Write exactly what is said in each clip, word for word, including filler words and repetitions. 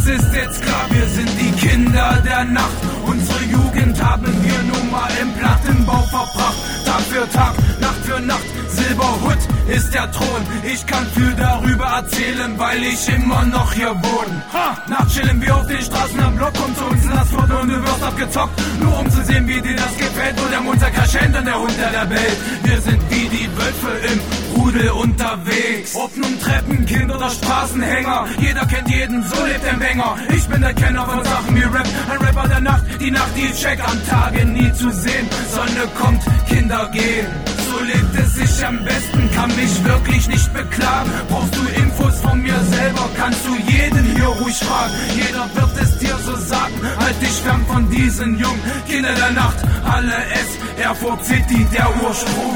ist jetzt klar, wir sind die Kinder der Nacht. Unsere Jugend haben wir nun mal im Plattenbau verbracht. Tag für Tag, Nacht für Nacht, Silberhut ist der Thron. Ich kann viel darüber erzählen, weil ich immer noch hier wohne. Ha! Nachts chillen wir auf den Straßen am Block, kommt zu uns in das Foto und du wirst abgezockt. Nur um zu sehen, wie dir das gefällt, wo der Mund zerkraschend und der Hund der Welt. Wir sind wie die Wölfe im Rudel unterwegs. Ob nun Treppenkind oder Straßenhänger, jeder kennt jeden, so lebt der Banger. Ich bin der Kenner von Sachen wie Rap, ein Rapper der Nacht, die Nacht, die ich check, am Tage nie zu sehen. Sonne kommt, Kinder gehen. So lebt es sich am besten, kann mich wirklich nicht beklagen. Brauchst du Infos von mir selber, kannst du jeden hier ruhig fragen. Jeder wird es dir so sagen, halt dich fern von diesen Jungen. Kinder der Nacht, Halle S, Erfurt City, der Ursprung.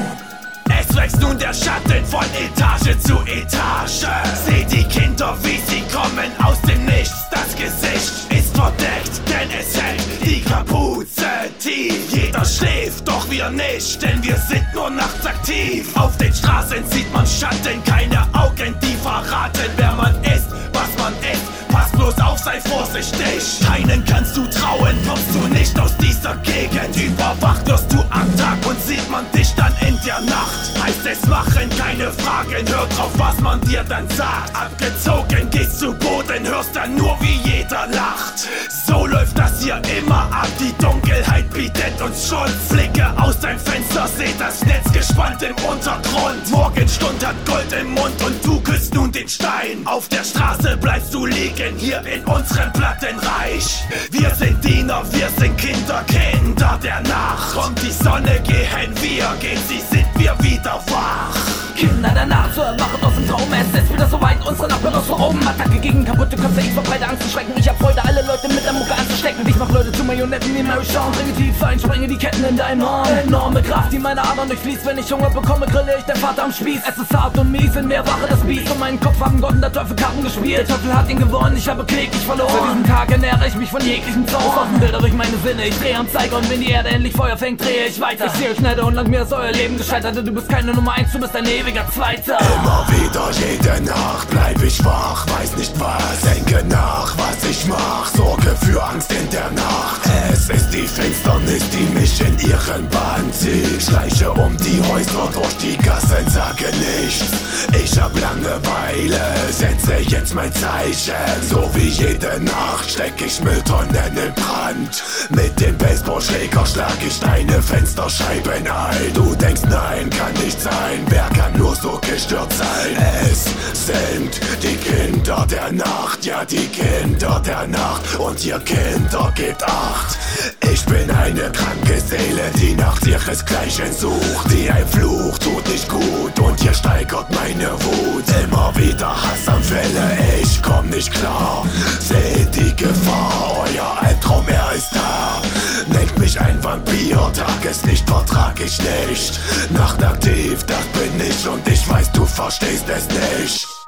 Es wächst nun der Schatten von Etage zu Etage. Seh die Kinder, wie sie kommen aus dem Nichts. Das Gesicht ist verdeckt, denn es hält die Kapuze tief. Jeder schläft, doch wir nicht, denn wir sind nur nachts aktiv. Auf den Straßen sieht man Schatten, keine Augen, die verraten, wer man ist, was man ist. Pass bloß auf, sei vorsichtig. Keinen kannst du trauen, kommst du nicht aus dieser Gegend. Überwacht wirst du am Tag und sieht man dich dann in der Nacht. Heißt es machen keine Fragen, hör drauf, was man dir dann sagt. Abgezogen, gehst zu Boden, hörst dann nur, wie jeder lacht. So läuft das hier immer ab, die Dunkelheit bietet uns Schutz. Blicke aus dein Fenster, seh das Netz gespannt im Untergrund. Morgenstund hat Gold im Mund und du küsst nun den Stein. Auf der Straße bleibst du liegen, hier in unserem Plattenreich. Wir sind Diener, wir sind Kinder, Kinder der Nacht. Kommt die Sonne, gehen wir, gehen sie, sind wir wieder wach. Kinder der Nacht, so erwachen aus dem Traum. Es ist wieder soweit, unsere Nachbarn aus oben. Attacke gegen kaputte Köpfe, ich verbreite Angst zu schrecken. Ich hab Freude, alle Leute mit der Mucke anzustecken. Ich mach Leute zu Marionetten wie Mary Sean. Dringe tief ein, sprenge die Ketten in deinen Arm. Enorme Kraft, die meine Adern durchfließt. Wenn ich Hunger bekomme, grille ich den Vater am Spieß. Es ist hart und mies, in mir wache das Biest. Um meinen Kopf haben Gott und der Teufel Karten gespielt. Der Teufel hat ihn gewonnen, ich habe kläglich verloren. Für diesen Tag ernähre ich mich von jeglichem Zauber. Offen Bilder durch meine Sinne, ich drehe am Zeiger. Und wenn die Erde endlich Feuer fängt, drehe ich weiter. Ich sehe schneller und lang mir ist euer Leben gescheitert. Du bist keine Nummer eins, du bist ein ewiger Zweiter. Immer wieder, jede Nacht bleib ich wach, weiß nicht was, denke nach, was ich mach, sorge für Angst in der Nacht. Es ist die Finsternis, die mich in ihren Bann zieht. Schleiche um die Häuser, durch die Gassen, sage nichts. Ich hab Langeweile, setze jetzt mein Zeichen. So wie jede Nacht steck ich Mülltonnen in Brand. Mit dem Baseballschläger schlag ich deine Fensterscheiben ein. Du denkst, nein, kann nicht sein, wer kann nur so gestört sein? Es sind die Kinder der Nacht, ja die Kinder der Nacht. Und ihr Kinder gebt Acht. Ich bin eine kranke Seele, die nach ihresgleichen sucht. Die ein Fluch tut nicht gut und ihr steigert meine Wut. Immer wieder Hassanfälle, ich komm nicht klar. Seht die Gefahr, euer Albtraum, er ist da. Nennt mich ein Vampir, Tageslicht vertrag ich nicht. Nachtaktiv, das bin ich und ich weiß, du verstehst es nicht.